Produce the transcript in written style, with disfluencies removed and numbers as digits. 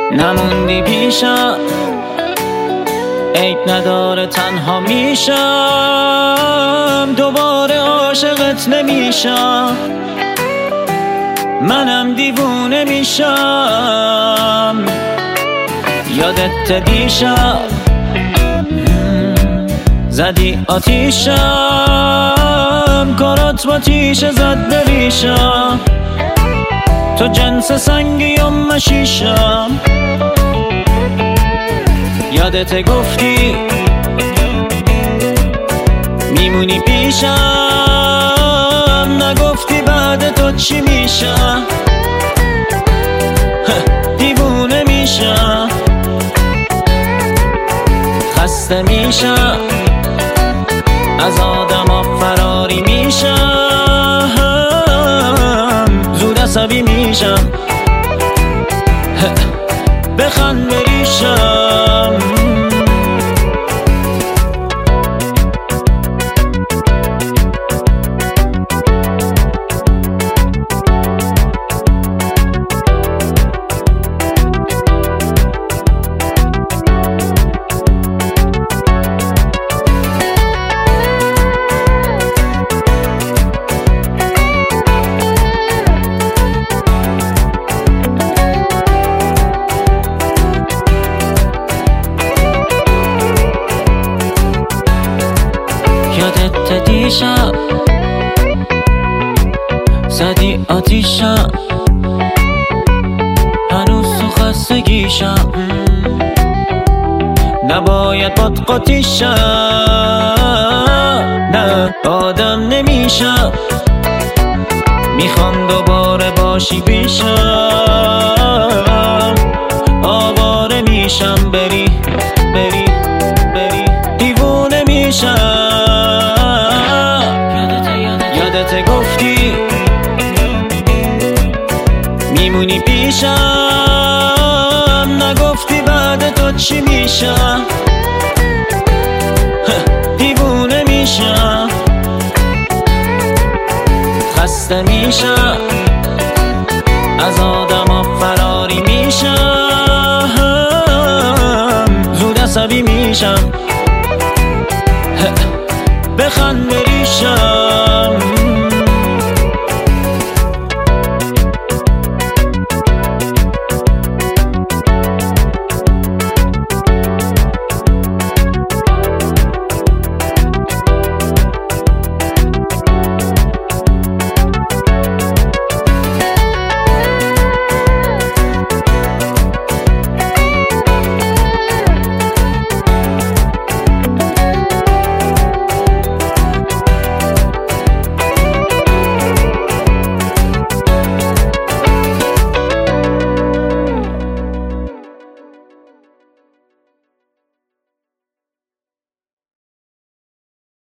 نموندی پیشم، عیب نداره تنها میشم، دوباره عاشقت نمیشم، منم دیوونه میشم. یادت دیشب زدی آتیشم، کارات با تیشه زد بریشم، تو جنس سنگی و مشیشم. یادت گفتی میمونی پیشم، نگفتی بعد تو چی میشم، دیوونه میشم، خسته میشم، از آدما فراری میشم، زود عصبی میشم، بخند بریشم. یادت دیشب زدی آتیشم، هنوز تو خستگیشم، نباید باد قاطیشم، نه آدم نمیشم، میخوام دوباره باشی پیشم، آواره میشم، بری بری بری، دیوونه میشم. یادت گفتی میمونی پیشم، نگفتی بعد تو چی میشم، دیوونه میشم، خسته میشم، از آدما فراری میشم، زود عصبی میشم، بخند بریشم.